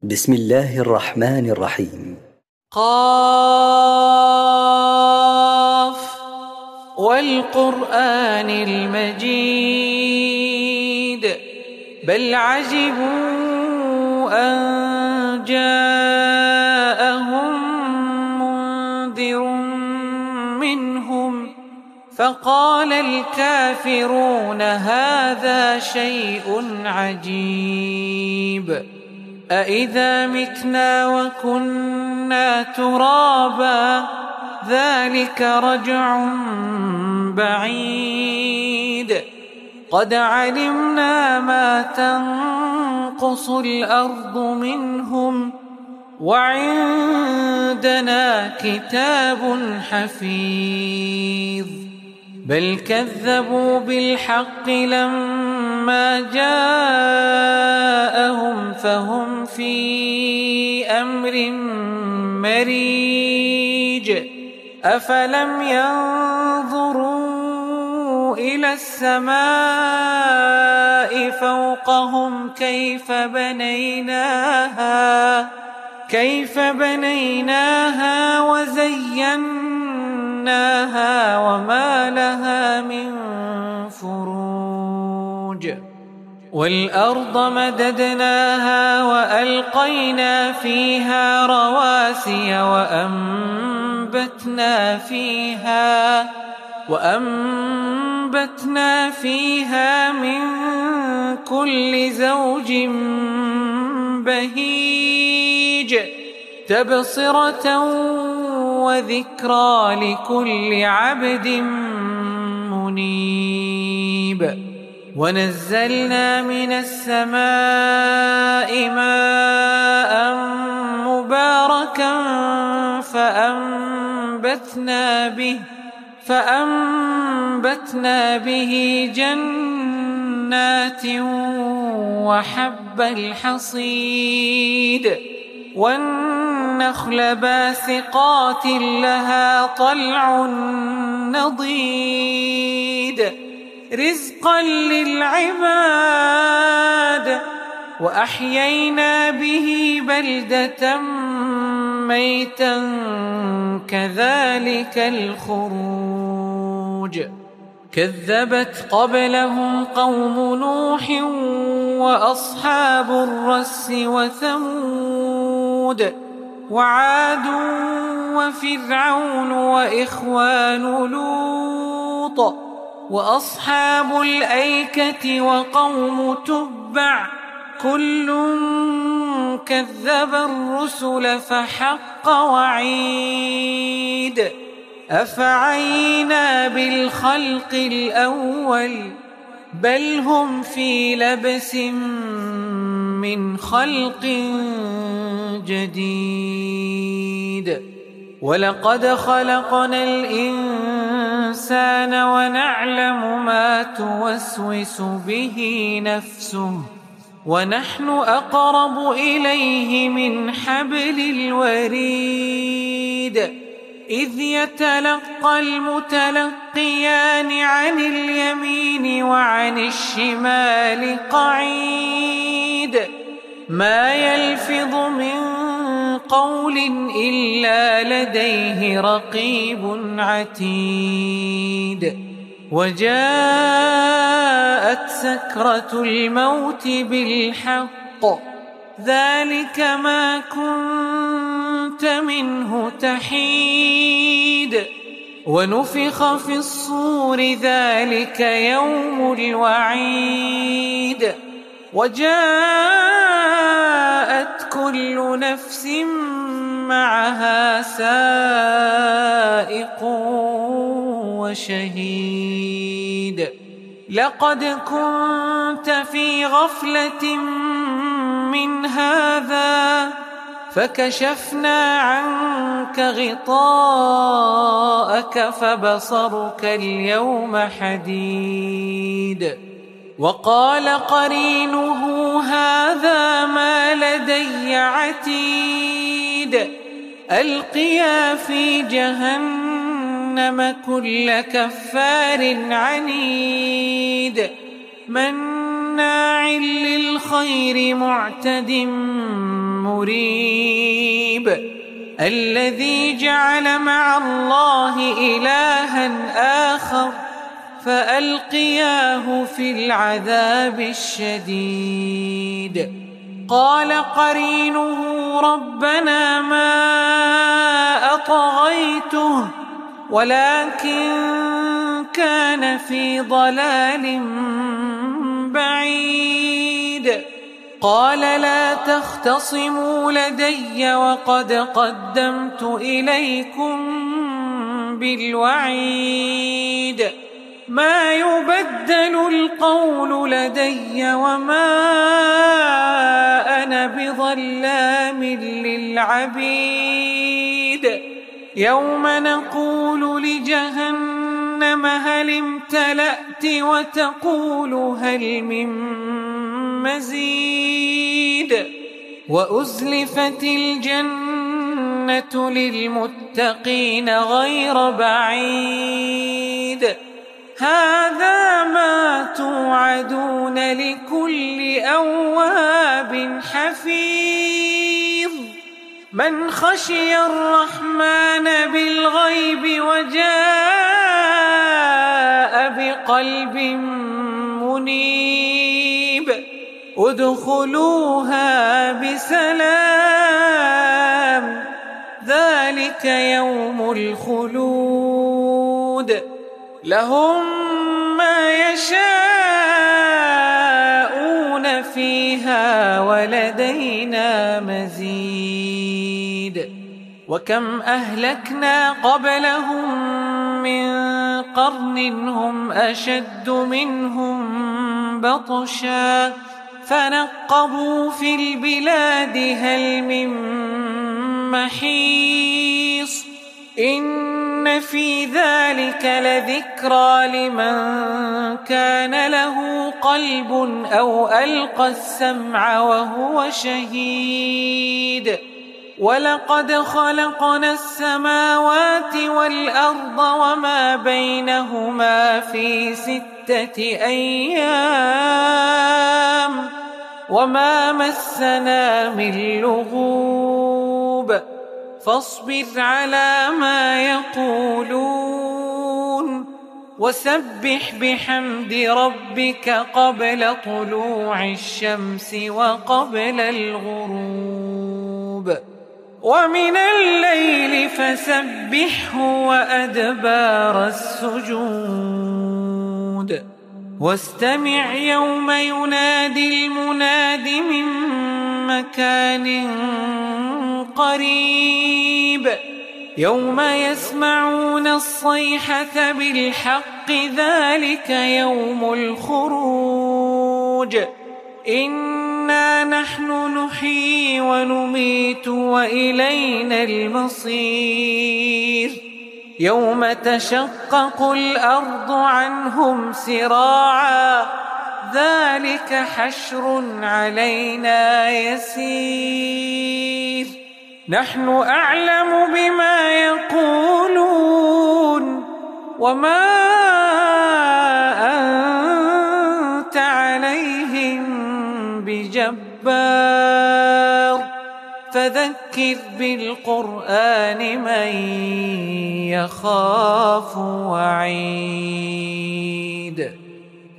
بسم الله الرحمن الرحيم. قاف والقرآن المجيد بل عجبوا أن جاءهم منذر منهم فقال الكافرون هذا شيء عجيب أإذا متنا وكنا ترابا ذلك رجع بعيد قد علمنا ما تنقص الأرض منهم وعندنا كتاب حفيظ بل كذبوا بالحق لما جاءهم فهم في أمر مريج أفلم ينظروا إلى السماء فوقهم كيف بنيناها وزيناها وما لها من فروج والأرض مددناها وألقينا فيها رواسي وأنبتنا فيها من كل زوج بهيج تبصرة وذكرى لكل عبد منيب ونزلنا من السماء ماء مباركا فأنبتنا به جنات وحب الحصيد والنخل باسقات لها طلع نضيد رزقا للعباد وأحيينا به بلدة ميتا كذلك الخروج كذبت قبلهم قوم نوح وأصحاب الرس وثمود وعاد وفرعون وإخوان لوط وأصحاب الأيكة وقوم تبع كل كذب الرسل فحق وعيد أفعينا بالخلق الأول بل هم في لبس من خلق جديد ولقد خلقنا الإنسان ونعلم ما توسوس به نفسه ونحن أقرب إليه من حبل الوريد إذ يتلقى المتلقيان عن اليمين وعن الشمال قعيد ما يلفظ من قول إلا لديه رقيب عتيد وجاءت سكرة الموت بالحق ذلك ما كنت منه تحيد ونفخ في الصور ذلك يوم الوعيد وجاءت كل نفس معها سائق وشهيد لقد كنت في غفلة من هذا فكشفنا عنك غطاءك فبصرك اليوم حديد وقال قرينه هذا ما لدي عتيد ألقيا في جهنم كل كفار عنيد مناع للخير معتد مريب الذي جعل مع الله إلها آخر فألقياه في العذاب الشديد. قال قرينه ربنا ما أطغيته ولكن كان في ضلال بعيد. قال لا تختصموا لدي وقد قدمت إليكم بالوعيد. ما يبدل القول لدي وما أنا بظلام للعبيد. يوم نقول لجهنم هل امتلأت وتقول هل من مزيد. وأزلفت الجنة للمتقين غير بعيد. هذا ما توعدون لكل أواب حفيظ من خشي الرحمن بالغيب وجاء بقلب منيب. ادخلوها بسلام ذلك يوم الخلود. لهم ما يشاءون فيها ولدينا مزيد. وكم أهلكنا قبلهم من قرن هم أشد منهم بطشا فنقبوا في البلاد هل من محيص. إن في ذلك لذكرى لمن كان له قلب أو ألقى السمع وهو شهيد. ولقد خلقنا السماوات والأرض وما بينهما في 6 أيام وما مسنا من لغوب. فاصبر على ما يقولون وسبح بحمد ربك قبل طلوع الشمس وقبل الغروب ومن الليل فسبحه وأدبار السجود. واستمع يوم ينادي المناد من مكان قريب. يوم يسمعون الصيحة بالحق ذلك يوم الخروج. إنا نحن نحيي ونميت وإلينا المصير. يوم تشقق الأرض عنهم سراعا ذلك حشر علينا يسير. نحن أعلم بما يقولون وما أنت عليهم بجبار فذكر بالقرآن من يخاف وعيد.